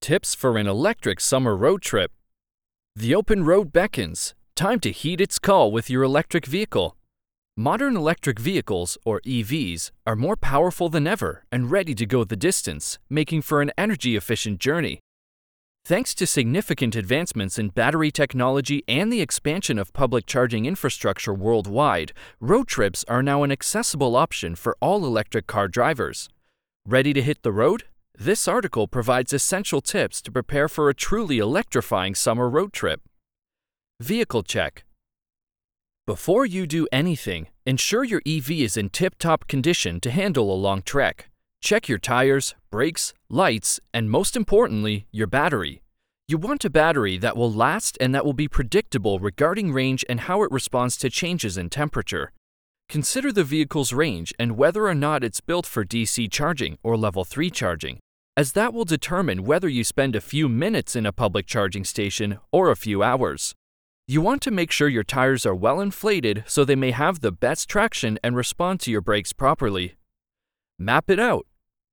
Tips for an electric summer road trip. The open road beckons. Time to heed its call with your electric vehicle. Modern electric vehicles, or EVs, are more powerful than ever and ready to go the distance, making for an energy-efficient journey. Thanks to significant advancements in battery technology and the expansion of public charging infrastructure worldwide, road trips are now an accessible option for all electric car drivers. Ready to hit the road? This article provides essential tips to prepare for a truly electrifying summer road trip. Vehicle check. Before you do anything, ensure your EV is in tip-top condition to handle a long trek. Check your tires, brakes, lights, and most importantly, your battery. You want a battery that will last and that will be predictable regarding range and how it responds to changes in temperature. Consider the vehicle's range and whether or not it's built for DC charging or level 3 charging, as that will determine whether you spend a few minutes in a public charging station or a few hours. You want to make sure your tires are well inflated so they may have the best traction and respond to your brakes properly. Map it out.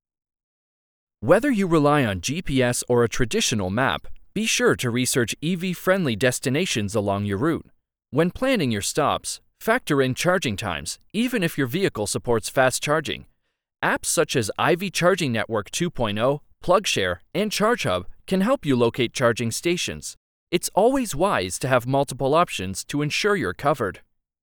Whether you rely on GPS or a traditional map, be sure to research EV-friendly destinations along your route. When planning your stops, factor in charging times, even if your vehicle supports fast charging. Apps such as IV Charging Network 2.0, PlugShare, and ChargeHub can help you locate charging stations. It's always wise to have multiple options to ensure you're covered.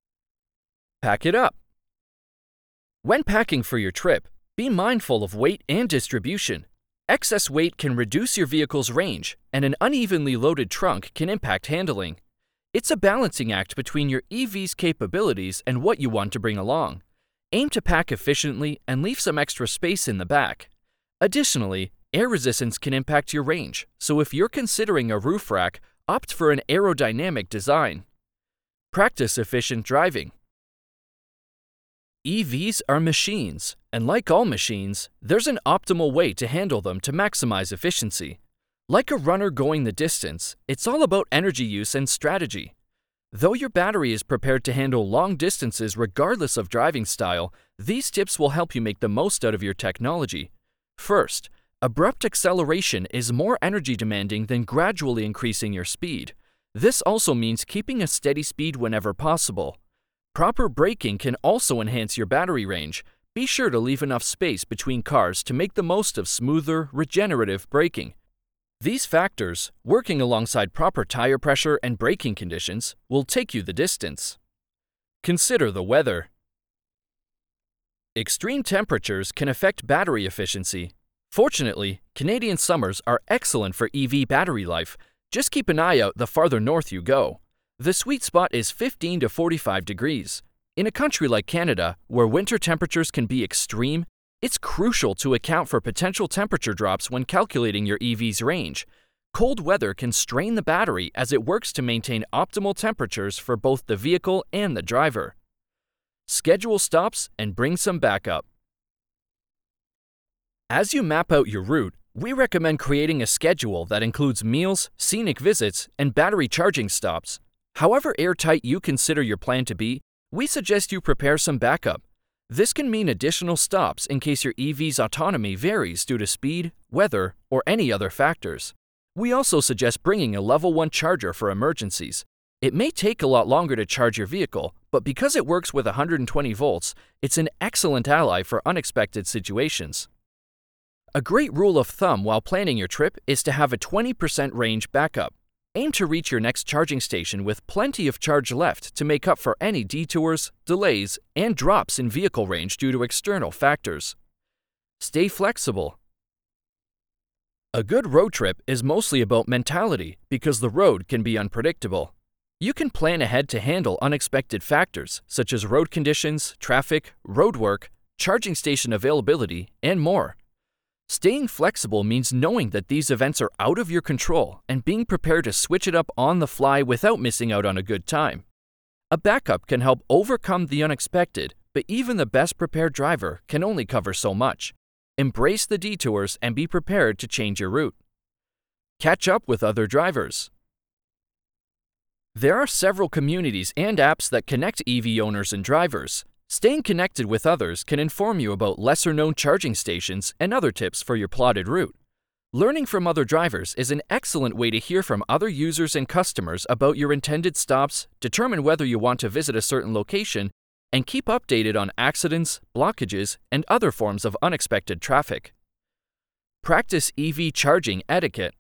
Pack it up. When packing for your trip, be mindful of weight and distribution. Excess weight can reduce your vehicle's range, and an unevenly loaded trunk can impact handling. It's a balancing act between your EV's capabilities and what you want to bring along. Aim to pack efficiently and leave some extra space in the back. Additionally, air resistance can impact your range, so if you're considering a roof rack, opt for an aerodynamic design. Practice efficient driving. EVs are machines, and like all machines, there's an optimal way to handle them to maximize efficiency. Like a runner going the distance, it's all about energy use and strategy. Though your battery is prepared to handle long distances regardless of driving style, these tips will help you make the most out of your technology. First, abrupt acceleration is more energy demanding than gradually increasing your speed. This also means keeping a steady speed whenever possible. Proper braking can also enhance your battery range. Be sure to leave enough space between cars to make the most of smoother, regenerative braking. These factors, working alongside proper tire pressure and braking conditions, will take you the distance. Consider the weather. Extreme temperatures can affect battery efficiency. Fortunately, Canadian summers are excellent for EV battery life. Just keep an eye out the farther north you go. The sweet spot is 15 to 45 degrees. In a country like Canada, where winter temperatures can be extreme, it's crucial to account for potential temperature drops when calculating your EV's range. Cold weather can strain the battery as it works to maintain optimal temperatures for both the vehicle and the driver. Schedule stops and bring some backup. As you map out your route, we recommend creating a schedule that includes meals, scenic visits, and battery charging stops. However airtight you consider your plan to be, we suggest you prepare some backup. This can mean additional stops in case your EV's autonomy varies due to speed, weather, or any other factors. We also suggest bringing a level 1 charger for emergencies. It may take a lot longer to charge your vehicle, but because it works with 120 volts, it's an excellent ally for unexpected situations. A great rule of thumb while planning your trip is to have a 20% range backup. Aim to reach your next charging station with plenty of charge left to make up for any detours, delays, and drops in vehicle range due to external factors. Stay flexible. A good road trip is mostly about mentality because the road can be unpredictable. You can plan ahead to handle unexpected factors such as road conditions, traffic, roadwork, charging station availability, and more. Staying flexible means knowing that these events are out of your control and being prepared to switch it up on the fly without missing out on a good time. A backup can help overcome the unexpected, but even the best prepared driver can only cover so much. Embrace the detours and be prepared to change your route. Catch up with other drivers. There are several communities and apps that connect EV owners and drivers. Staying connected with others can inform you about lesser-known charging stations and other tips for your plotted route. Learning from other drivers is an excellent way to hear from other users and customers about your intended stops, determine whether you want to visit a certain location, and keep updated on accidents, blockages, and other forms of unexpected traffic. Practice EV charging etiquette.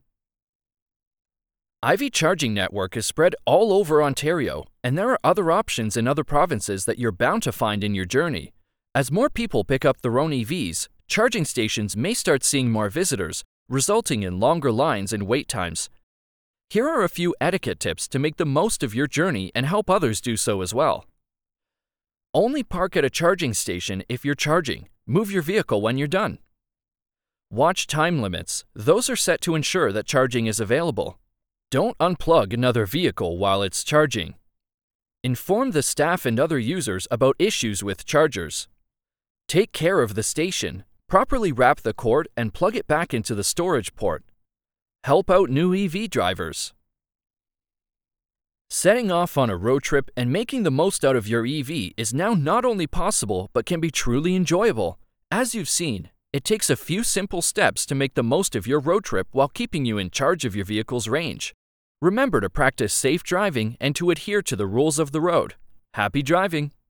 IV charging network is spread all over Ontario, and there are other options in other provinces that you're bound to find in your journey. As more people pick up their own EVs, charging stations may start seeing more visitors, resulting in longer lines and wait times. Here are a few etiquette tips to make the most of your journey and help others do so as well. Only park at a charging station if you're charging. Move your vehicle when you're done. Watch time limits. Those are set to ensure that charging is available. Don't unplug another vehicle while it's charging. Inform the staff and other users about issues with chargers. Take care of the station. Properly wrap the cord and plug it back into the storage port. Help out new EV drivers. Setting off on a road trip and making the most out of your EV is now not only possible but can be truly enjoyable. As you've seen, it takes a few simple steps to make the most of your road trip while keeping you in charge of your vehicle's range. Remember to practice safe driving and to adhere to the rules of the road. Happy driving!